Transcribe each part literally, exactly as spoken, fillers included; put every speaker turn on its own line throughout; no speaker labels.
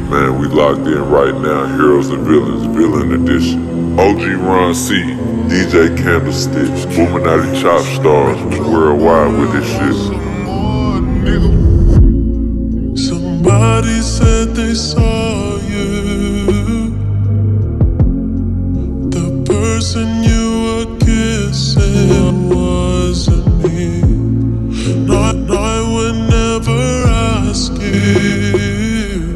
Man, we locked in right now. Heroes and Villains, Villain Edition. O G Ron C, D J Candlesticks, Illuminati Chop Stars, we worldwide with this shit.
Somebody said they saw you, the person you were kissing wasn't me. No, I would never ask you.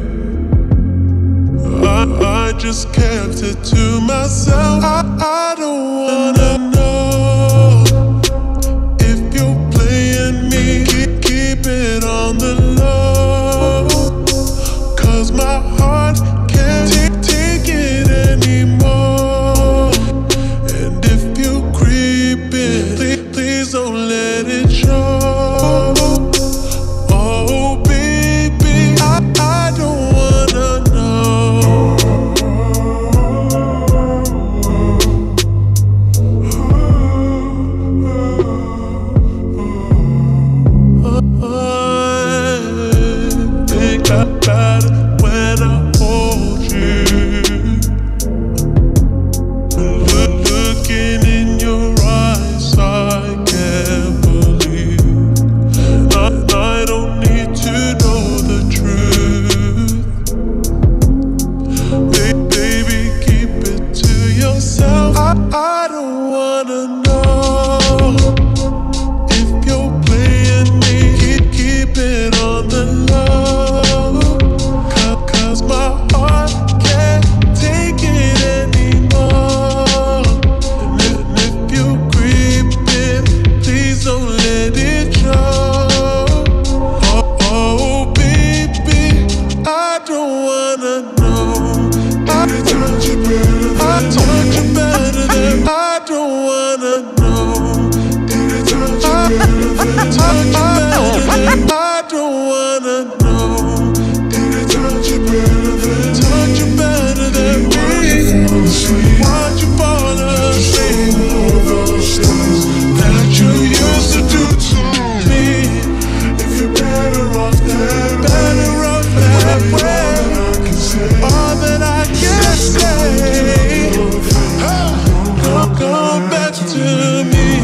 I, I just kept it to myself. I, I don't wanna know if you're playing me. Keep, keep it on the low, 'cause my heart can't t- take it anymore. And if you creepin', please, please don't let it show. Oh baby, I, I don't wanna know. I think about it when I hold you. Look, looking in your eyes, I can't believe. I, I don't need to know the truth. Ba- baby, keep it to yourself. I, I don't wanna know if you're playing me. Keep, keep it on the low, 'cause my heart can't take it anymore. And if you creepin', please don't let it show. Oh, oh baby, I don't wanna know. I touch you better than I touch you better than I don't wanna know. Did I touch you better than I touch you better than I don't wanna know. Did I touch you better than touch you better than me? Why'd you fall asleep? All those things that you used to do to me. If you're better off that way, better off that way. All that I can say, come, come back to me.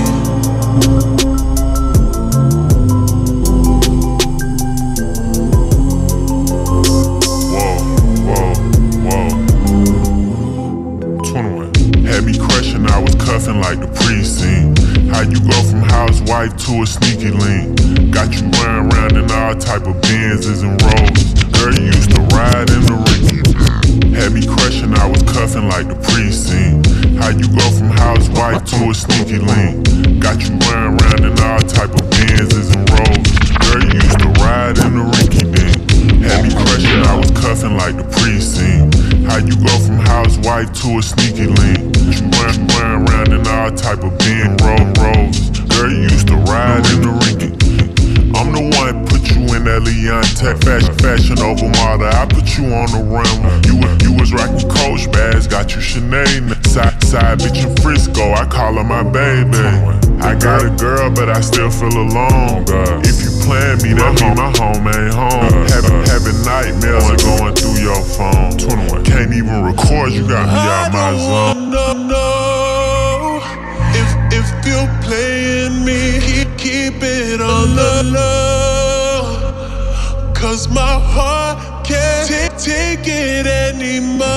Whoa, whoa, whoa. twenty-one. Had me crushing, I was cuffing like the precinct. How you go from housewife to a sneaky link? Got you running around in all type of Benzes and Rolls. Girl, you used to ride in the Ricky. Had me crushing, I was cuffing like the precinct. How you go from housewife to a sneaky link? Got you running around in all type of Benzes and Rolls. Girl, you used to ride in the Ricky Dink. Had me crushing, I was cuffing like the precinct. How you go from housewife to a sneaky link? You run, run around in all type of Ben roll rolls. Girl, you used to ride in the Ricky. I'm the one put you in that Leontech fashion, fashion over model. I put you on the run. You was, you was rocking Coach bags, got you Sinead. Side, side bitch in Frisco, I call her my baby. I got a girl, but I still feel alone. If you plan me, that mean my home ain't home. Having, having nightmares are going through your phone. Can't even record, you got me out my zone.
No, no. If if you're playing me, keep, keep it on the low, 'cause my heart can't t- take it anymore.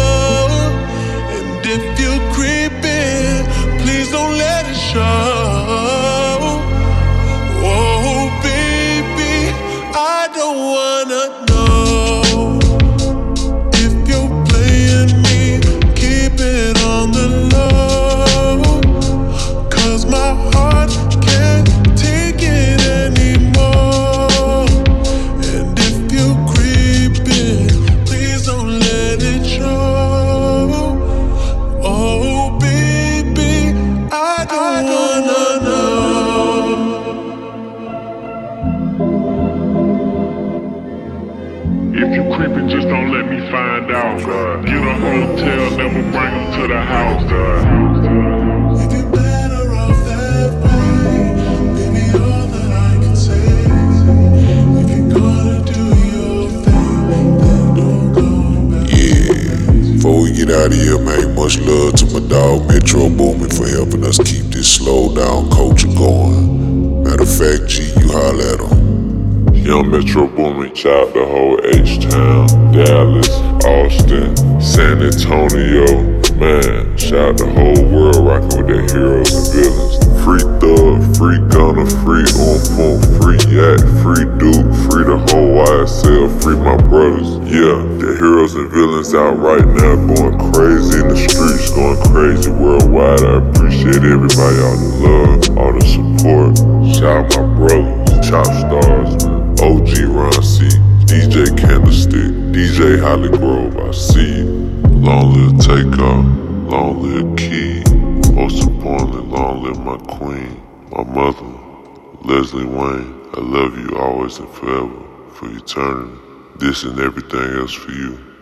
And if you're creeping, please don't let it show. Oh baby, I don't wanna know if you're playing me. Keep it on the low, 'cause my heart can't take it anymore. And if you're creeping, please don't let it show. Oh baby, I don't wanna know.
If you creepin', just don't let me find out. Get a hotel, never bring them to the house.
If you're better off that way, baby, all that I can say. If you're gonna do your thing, then don't go
get out of here, man. Much love to my dog Metro Boomin for helping us keep this slow down culture going. Matter of fact, G, you holla at him.
Young Metro Boomin, shout the whole H-Town, Dallas, Austin, San Antonio. Man, shout the whole world rockin' with their heroes and villains. Free Thug, free Gunner, free On Point, free Yak, free Duke, free the whole Y S L, free my brothers. Yeah, the heroes and villains out right now going crazy in the streets, going crazy worldwide. I appreciate everybody, all the love, all the support. Shout my brothers, Chop Stars, man. O G Ron C, D J Candlestick, D J Holly Grove, I see you. Long live Takeoff, long live Key. Most importantly, long live my queen, my mother, Leslie Wayne. I love you always and forever, for eternity. This and everything else for you.